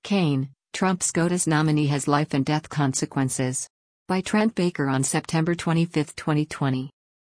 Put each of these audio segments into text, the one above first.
Kaine, Trump's SCOTUS nominee has life and death consequences. By Trent Baker on September 25, 2020.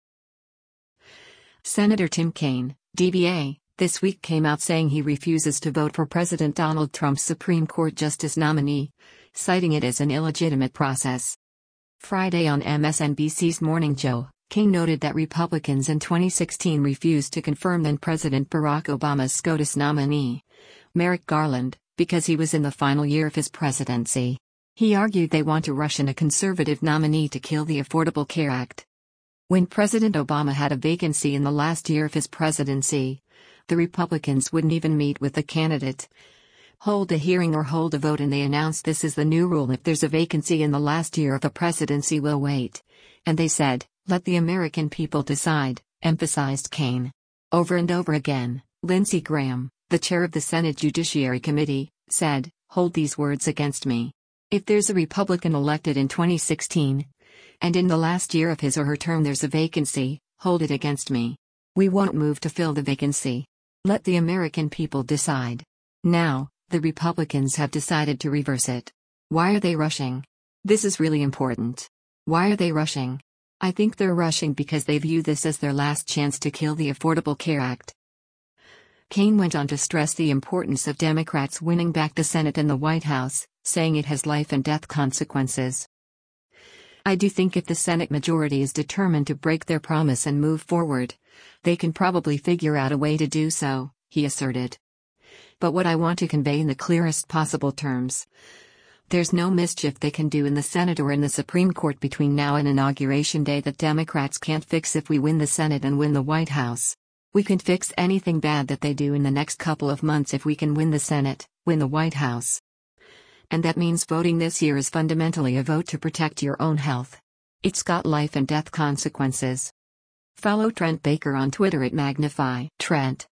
Senator Tim Kaine, DBA, this week came out saying he refuses to vote for President Donald Trump's Supreme Court Justice nominee, citing it as an illegitimate process. Friday on MSNBC's Morning Joe, Kaine noted that Republicans in 2016 refused to confirm then-President Barack Obama's SCOTUS nominee, Merrick Garland, because he was in the final year of his presidency. He argued they want to rush in a conservative nominee to kill the Affordable Care Act. When President Obama had a vacancy in the last year of his presidency, the Republicans wouldn't even meet with the candidate, hold a hearing or hold a vote, and they announced this is the new rule: if there's a vacancy in the last year of the presidency, we'll wait. And they said, let the American people decide, emphasized Kaine. Over and over again, Lindsey Graham, the chair of the Senate Judiciary Committee, said, hold these words against me. If there's a Republican elected in 2016, and in the last year of his or her term there's a vacancy, hold it against me. We won't move to fill the vacancy. Let the American people decide. Now, the Republicans have decided to reverse it. Why are they rushing? This is really important. Why are they rushing? I think they're rushing because they view this as their last chance to kill the Affordable Care Act. Kaine went on to stress the importance of Democrats winning back the Senate and the White House, saying it has life and death consequences. I do think if the Senate majority is determined to break their promise and move forward, they can probably figure out a way to do so, he asserted. But what I want to convey in the clearest possible terms: there's no mischief they can do in the Senate or in the Supreme Court between now and Inauguration Day that Democrats can't fix if we win the Senate and win the White House. We can fix anything bad that they do in the next couple of months if we can win the Senate, win the White House. And that means voting this year is fundamentally a vote to protect your own health. It's got life and death consequences. Follow Trent Baker on Twitter at Magnify Trent.